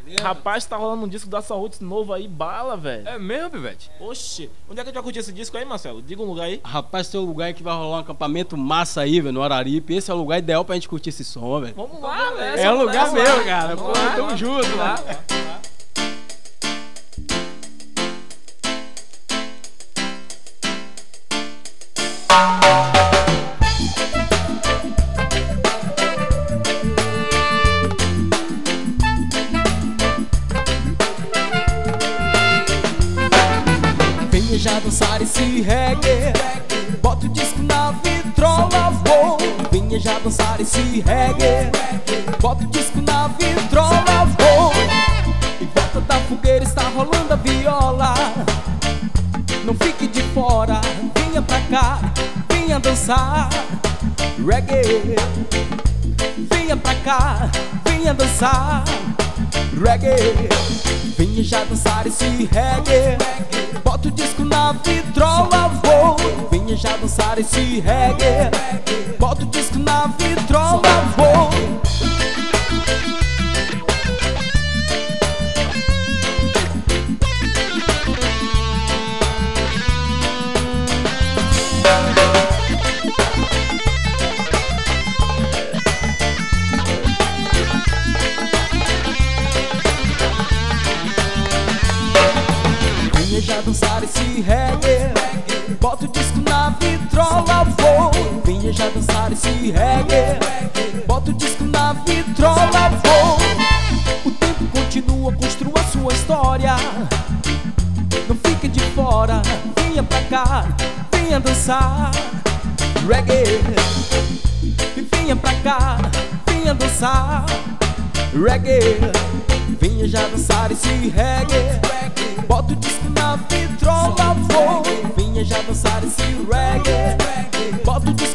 Rapaz, tá rolando um disco da Saúde novo aí, bala, velho. É mesmo, Pivete? Oxi, onde é que a gente vai curtir esse disco aí, Marcelo? Diga um lugar aí. Rapaz, tem um lugar aí que vai rolar um acampamento massa aí, velho, no Araripe. Esse é o lugar ideal pra gente curtir esse som, velho. Vamos lá, velho. É o lugar meu, cara. Vamos Pô, lá, tamo junto lá. Venha já dançar esse reggae, bota o disco na vitrola, vou. Venha já dançar esse reggae, bota o disco na vitrola, vou. Em volta da fogueira está rolando a viola, não fique de fora, venha pra cá, venha dançar reggae. Venha pra cá, venha dançar reggae. Venha já dançar esse reggae, bota o disco na vitrola, vou. Venha já dançar esse reggae, bota o disco na vitrola, vou. Venha já dançar esse reggae, bota o disco na vitrola, vou. Venha já dançar esse reggae, bota o disco na vitrola, vou. O tempo continua, construa sua história, não fique de fora, venha pra cá, venha dançar reggae. E venha pra cá, venha dançar reggae. Venha já dançar esse reggae, bota o disco na vitrola, vou. Venha já dançar esse reggae, bota o disco